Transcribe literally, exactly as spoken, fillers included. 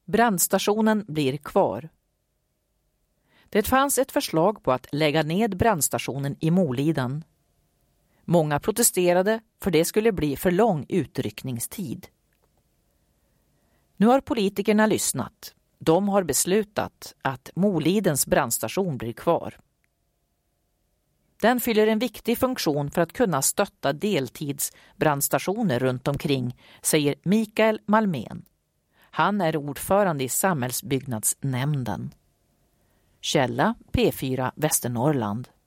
Brandstationen blir kvar. Det fanns ett förslag på att lägga ned brandstationen i Moliden. Många protesterade för det skulle bli för lång utryckningstid. Nu har politikerna lyssnat. De har beslutat att Molidens brandstation blir kvar. Den fyller en viktig funktion för att kunna stötta deltidsbrandstationer runt omkring, säger Mikael Malmén. Han är ordförande i samhällsbyggnadsnämnden. Källa P fyra Västernorrland.